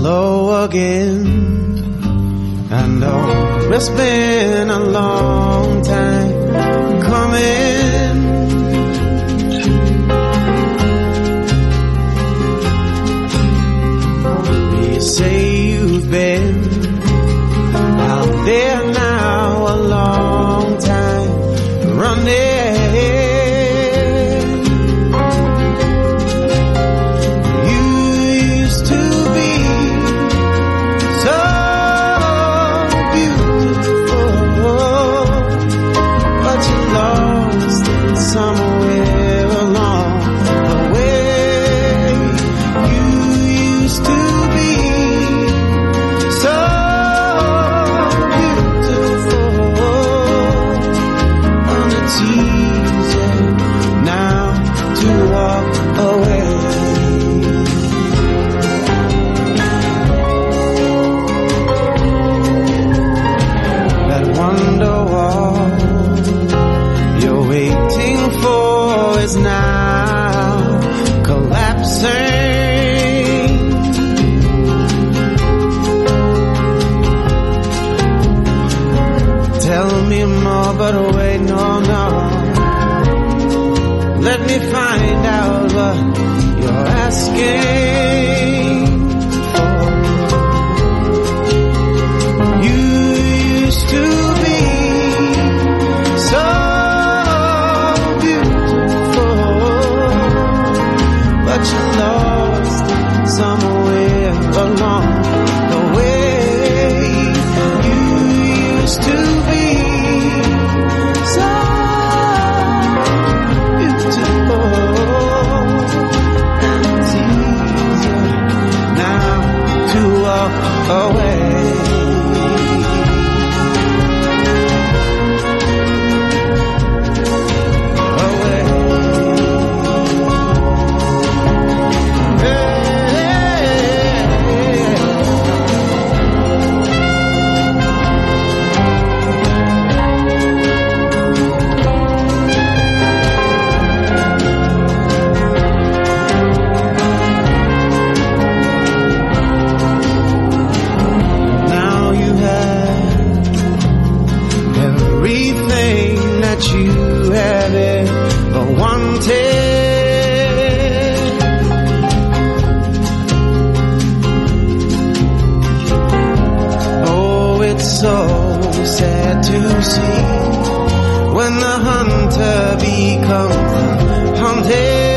hello again. I know it's been a long time coming. You say you've been out there now a long time running. Somewhere along the way, you used to be so beautiful, and it's easy now to walk away. That wonder wall you're waiting for is now collapsing. Tell me more, but wait, no. Let me find out what you're asking for. You used to be so but you lost somewhere along the way. You used to be so beautiful, and it's easier now to walk away. Everything that you have ever wanted. Oh, it's so sad to see when the hunter becomes hunted.